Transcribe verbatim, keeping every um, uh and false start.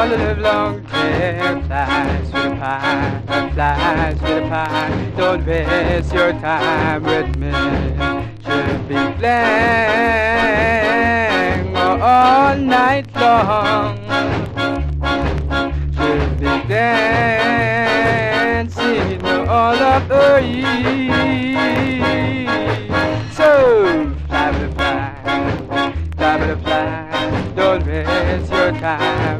all the live long day. Flies with a pie, flies with a pie. Don't waste your time with me. Should be playing all night long. Should be dancing all of the eve. So fly with a fly, fly with a fly. Don't waste your time